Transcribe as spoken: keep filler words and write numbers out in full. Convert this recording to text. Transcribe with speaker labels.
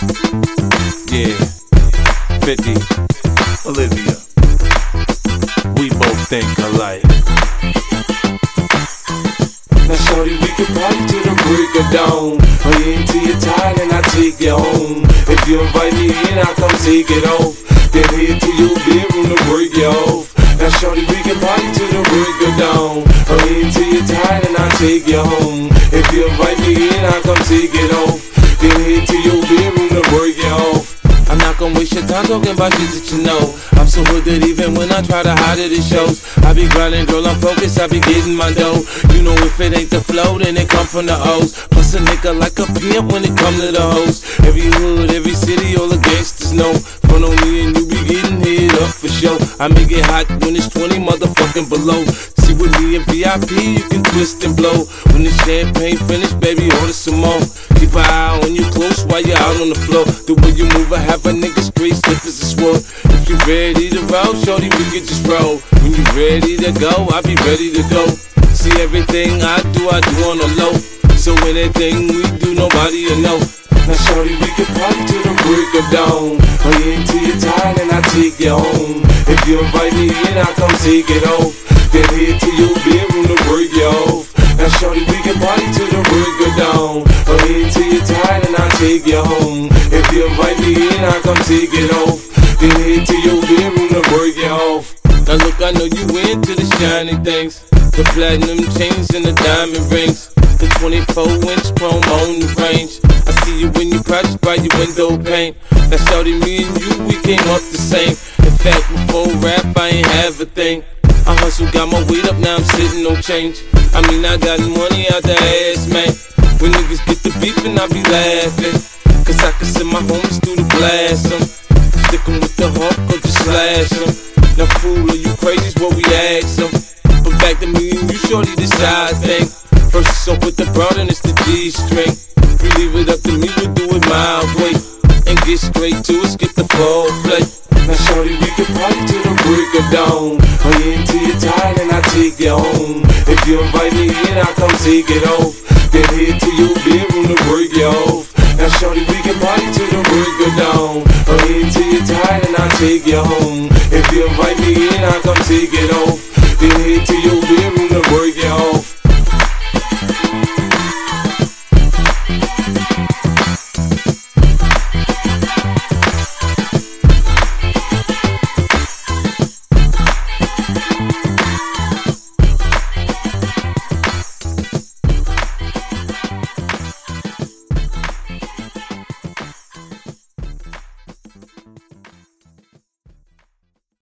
Speaker 1: Yeah, fifty, Olivia, we both think alike.
Speaker 2: Now shorty, we can party till the break of dawn. Or you into your tired and I take you home. If you invite me in, I'll come take it off. Then head to your bedroom to break you off. Now shorty, we can party till the break of dawn. Or you into your tired and I take you home. If you invite me in, I'll come take it off. Then head to your bedroom to break you off.
Speaker 1: I'm not gonna waste your time talking about shit that you know. I'm so hood that even when I try to hide it, it shows. I be grinding, girl, I'm focused, I be getting my dough. You know if it ain't the flow, then it come from the O's. Plus a nigga like a pimp when it come to the hoes. Every hood, every city, all the gangsters know. Front on me and you be getting hit up for show. I make it hot when it's twenty motherfucking below. See with me in V I P, you can twist and blow. When the champagne finish, baby, order some more. Keep an eye on you close while you're out on the floor. The way you move, I have a nigga straight stiff as a sword. If you ready to roll, shorty, we can just roll. When you ready to go, I be ready to go. See everything I do, I do on the low. So anything we do, nobody will know.
Speaker 2: Now shorty, we can party till the break of dawn. Or you into your tired and I take you home. If you invite me in, I'll come take it off. Then head to your bedroom to break you off. Now shorty, we can party till the break of dawn. Or you into your tired and I take you home. If you invite me in, I'll come take it off. Then head to your bedroom to break you off.
Speaker 1: Now look, I know you into the shiny things, the platinum chains and the diamond rings, the twenty-four inch chrome on the range. I see you when you crouch by your window pane. Now shorty, me and you, we came up the same. In fact, before rap, I ain't have a thing. I hustle, got my weight up, now I'm sitting on change. I mean, I got money out the ass, man. When niggas get the beefing, I be laughing, cause I can send my homies through the blast 'em. Stick 'em with the hawk or just slash 'em. Now fool, are you crazy is what we ask 'em. But back to me and you, shorty, this how I think. First it's up with the broad and it's the G-string. You leave it up to me, we'll do it my way. And get straight to it, skip the foreplay.
Speaker 2: Now shorty, we can party till the break of dawn. Or you into your tired and I take you home. If you invite me in, I'll come take it off. Then head to your bedroom to break you off. Now shorty, we can party till the break of dawn. Or you into your tired and I take you home. If you invite me in, I'll come take it off. Then head to